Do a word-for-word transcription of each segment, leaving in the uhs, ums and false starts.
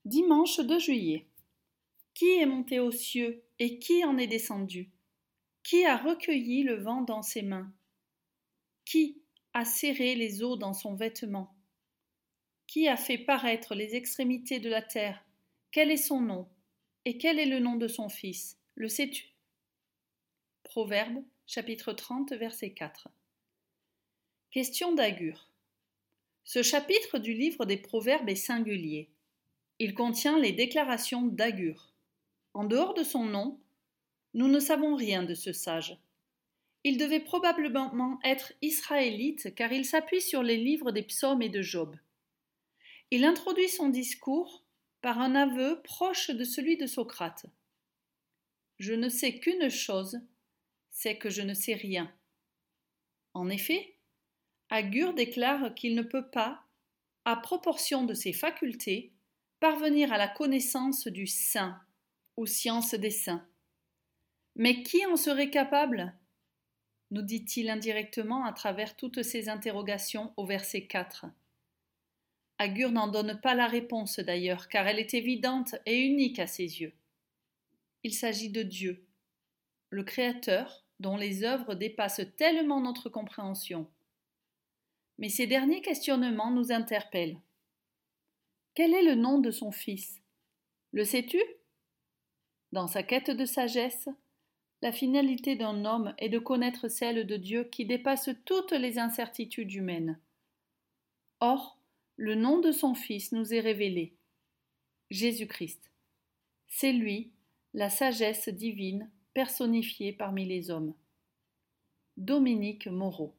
Dimanche deux juillet. Qui est monté aux cieux et qui en est descendu? Qui a recueilli le vent dans ses mains? Qui a serré les eaux dans son vêtement? Qui a fait paraître les extrémités de la terre? Quel est son nom? Et quel est le nom de son fils? Le sais-tu? Proverbes, chapitre trente, verset quatre. Question d'Agur. Ce chapitre du livre des Proverbes est singulier. Il contient les déclarations d'Agur. En dehors de son nom, nous ne savons rien de ce sage. Il devait probablement être israélite car il s'appuie sur les livres des psaumes et de Job. Il introduit son discours par un aveu proche de celui de Socrate. Je ne sais qu'une chose, c'est que je ne sais rien. En effet, Agur déclare qu'il ne peut pas, à proportion de ses facultés, parvenir à la connaissance du saint ou science des saints. Mais qui en serait capable? Nous dit-il indirectement à travers toutes ces interrogations au verset quatre. Agur n'en donne pas la réponse d'ailleurs, car elle est évidente et unique à ses yeux. Il s'agit de Dieu, le Créateur, dont les œuvres dépassent tellement notre compréhension. Mais ces derniers questionnements nous interpellent. Quel est le nom de son fils? Le sais-tu? Dans sa quête de sagesse, la finalité d'un homme est de connaître celle de Dieu qui dépasse toutes les incertitudes humaines. Or, le nom de son Fils nous est révélé, Jésus-Christ. C'est lui, la sagesse divine personnifiée parmi les hommes. Dominique Moreau.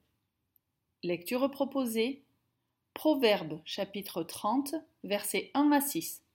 Lecture proposée, Proverbes chapitre trente, versets un à six.